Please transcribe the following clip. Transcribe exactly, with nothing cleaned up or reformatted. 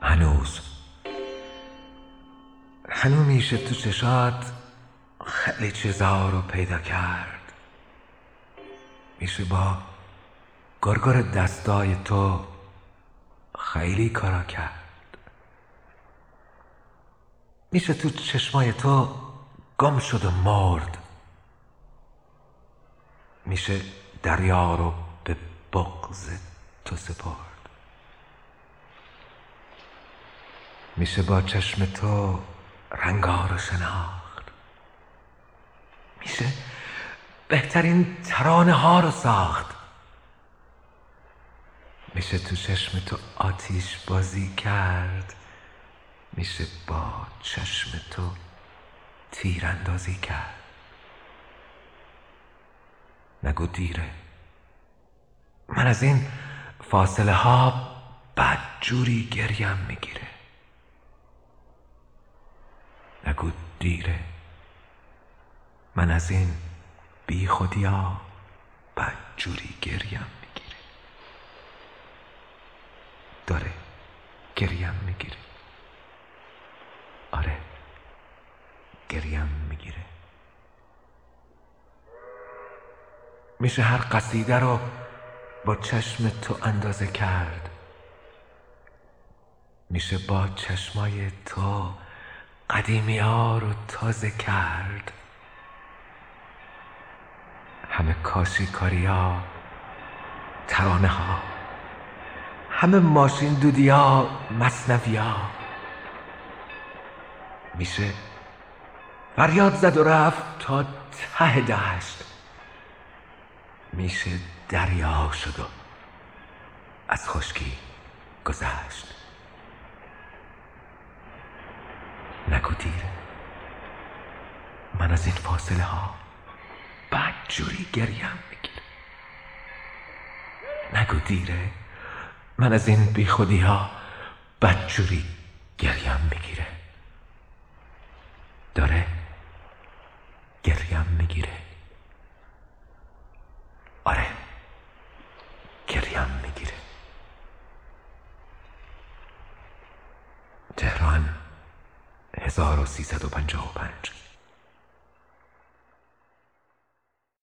هنوز هنوز میشه تو چشات خیلی چیزا رو پیدا کرد. میشه با گرگر دستای تو خیلی کارا کرد. میشه تو چشمای تو گم شد و مرد. میشه دریا رو به بغض تو سپرد. میشه با چشم تو رنگا رو شناخت. میشه بهترین ترانه ها رو ساخت. میشه تو چشم تو آتیش بازی کرد. میشه با چشم تو تیر اندازی کرد. نگو دیره. من از این فاصله ها بدجوری گریم میگیره. نگو دیره. من از این بی خودی ها بدجوری گریم میگیره. داره گریم میگیره. آره گریم میگیره. میشه هر قصیده رو با چشم تو اندازه کرد. میشه با چشمای تو قدیمی ها رو تازه کرد. همه کاشیکاری ها، ترانه ها، همه ماشین دودی ها، مثنوی ها. میشه فریاد زد و رفت تا ته دشت. میشه دریا شد و از خشکی گذشت. نگو دیره. من از این فاصله ها بدجوری گریم میگیره. نگو دیره. من از این بی خودی ها بدجوری گریم میگیره. داره گریم میگیره. آره گریم میگیره. تهران هزار و سیصد و پنجاه و پنج